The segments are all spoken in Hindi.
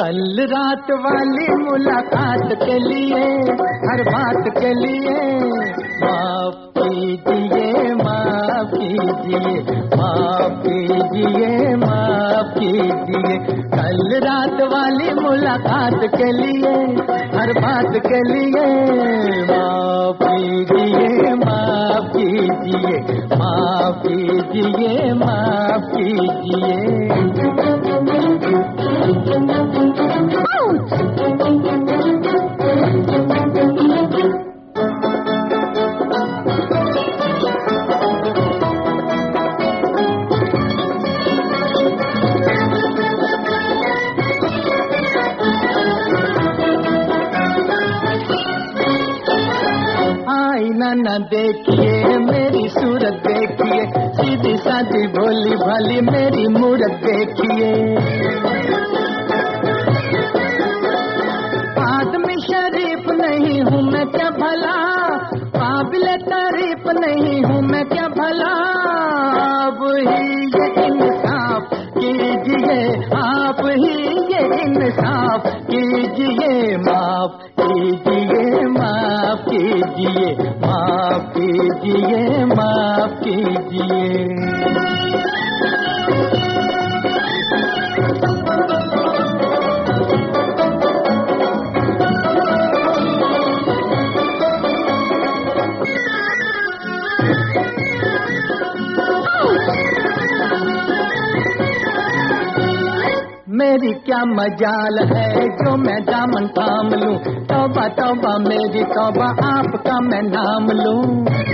कल रात वाली मुलाकात के लिए, हर बात के लिए माफ कीजिए, माफ कीजिए, माफ कीजिए, माफ कीजिए। कल रात वाली मुलाकात के लिए, हर बात के लिए माफ कीजिए, माफ कीजिए, माफ कीजिए, माफ कीजिए। आईना न देखिए मेरी सूरत देखिए, सीधी सादी भोली भाली मेरी मूरत देखिए। आदमी शरीफ नहीं हूँ मैं क्या भला, काबिले तारीफ नहीं हूँ मैं क्या भला। आप ही ये इंसाफ कीजिए, आप ही ये इंसाफ कीजिए, माफ कीजिए, माफ कीजिए, माफ कीजिए, माफ कीजिए। मेरी क्या मजाल है जो मैं दामन थाम लूं, तौबा तौबा मेरी तौबा आपका मैं नाम लूं।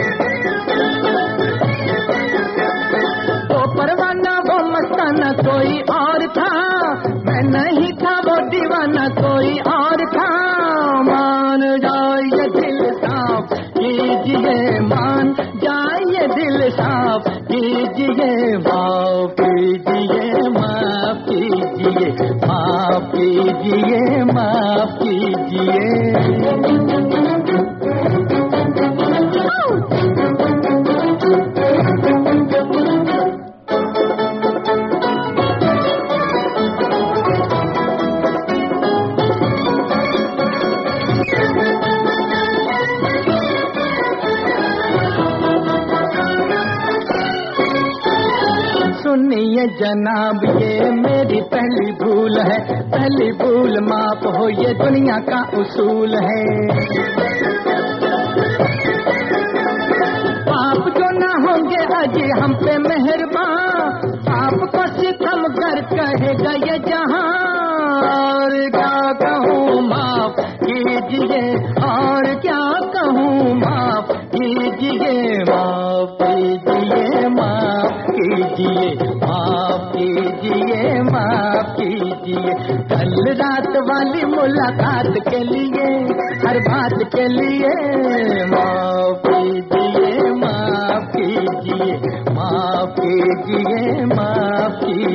वो परवाना वो मस्ताना कोई और था, मैं नहीं था वो दीवाना कोई और था। मान जाए दिल साफ कीजिए, मान जाए दिल साफ कीजिए, माफ कीजिए, माफ कीजिए, माफ कीजिए, माफ कीजिए। सुनिए जनाब ये मेरी पहली भूल है, पहली भूल माफ हो ये दुनिया का उसूल है। आप जो ना होंगे अजी हम पे मेहरबान, आपको सितम कर कहेगा ये जहां। और क्या कहूँ माफ कीजिए, और क्या कहूँ माफ कीजिए, माफ कीजिए, माफ कीजिए, माफ कीजिए, माफ कीजिए। कल रात वाली मुलाकात के लिए, हर बात के लिए माफ कीजिए, माफ कीजिए, माफ कीजिए, माफ कीजिए।